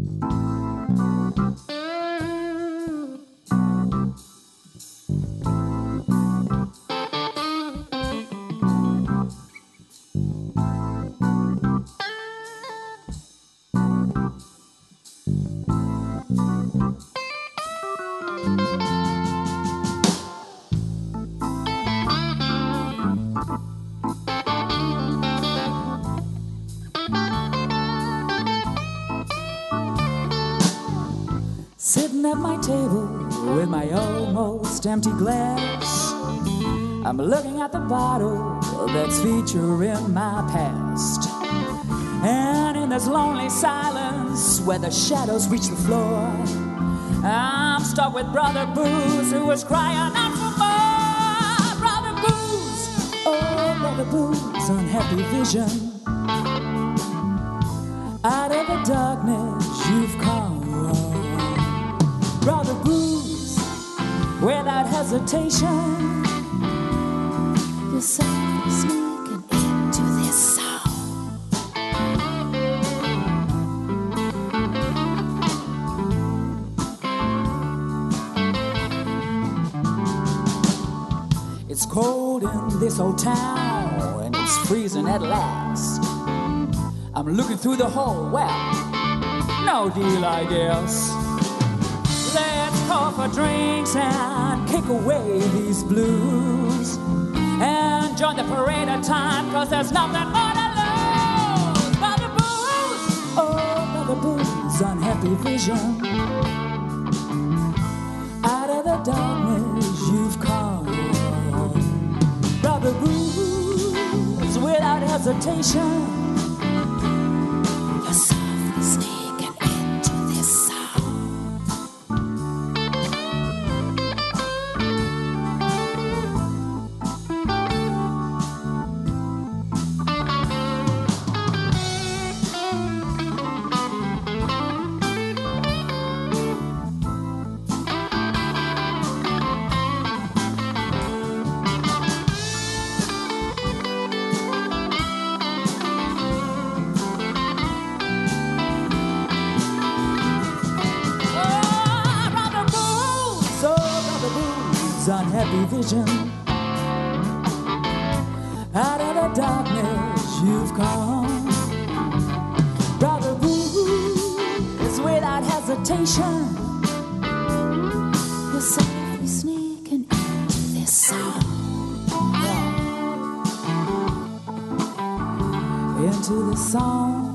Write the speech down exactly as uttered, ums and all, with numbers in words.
Sitting at my table with my almost empty glass, I'm looking at the bottle that's featuring my past. And in this lonely silence where the shadows reach the floor, I'm stuck with Brother Booze, who was crying out for more. Brother Booze, oh Brother Booze, unhappy vision. Out of the darkness you've come, Brother Booze, without hesitation, you're softly sneaking into this song. It's cold in this old town, and it's freezing at last. I'm looking through the hole, well, no deal, I guess. Let's call for drinks and kick away these blues and join the parade of time, cause there's nothing more to lose. Brother Booze, oh Brother Booze, unhappy vision. Out of the darkness you've come, Brother Booze, without hesitation, you're softly sneaking into this song. Unhappy vision. Out of the darkness you've come, Brother Booze, without hesitation, you're softly sneaking into this song. Yeah. Into this song.